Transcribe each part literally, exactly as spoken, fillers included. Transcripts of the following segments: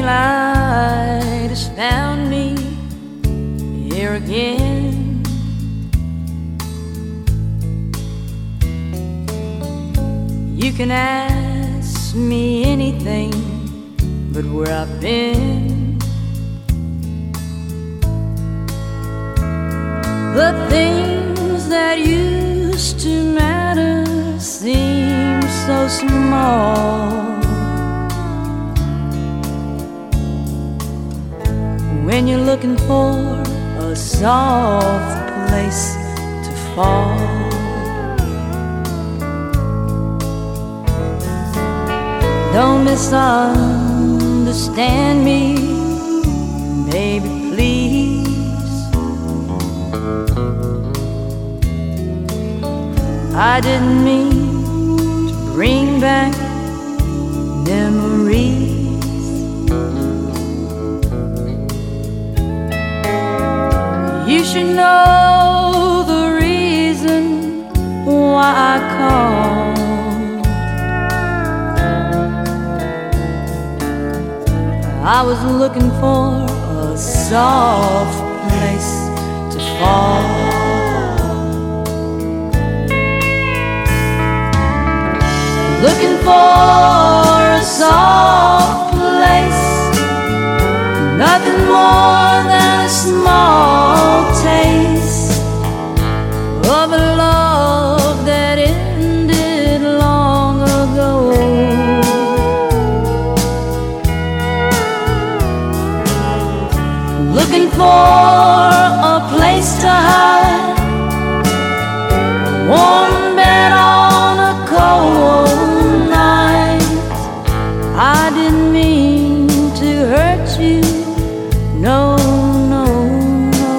daylight has found me here again. You can ask me anything but where I've been. The things that used to matter seem so small when you're looking for a soft place to fall. Don't misunderstand me, baby, please. I didn't mean to bring back memories. You should know the reason why I called. I was looking for a soft place to fall. Looking for a soft place, nothing more than a small taste of a love that ended long ago. Looking for a place to hide, a warm bed on a cold night. I didn't mean to hurt you, no, no, no.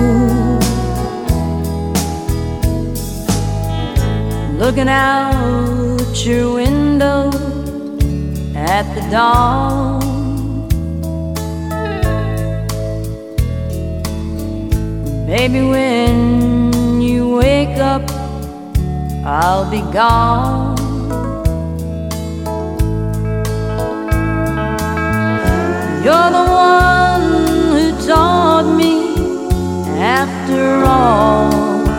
Looking out your window at the dawn, baby, when you wake up, I'll be gone. You're the one who taught me, after all,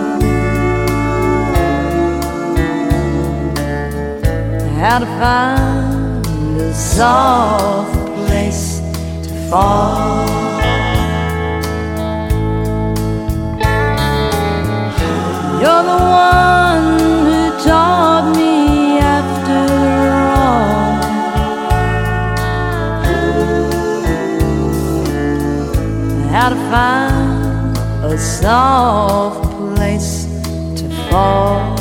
how to find a soft place to fall. You're the one who taught me, after all, how to find a soft place to fall.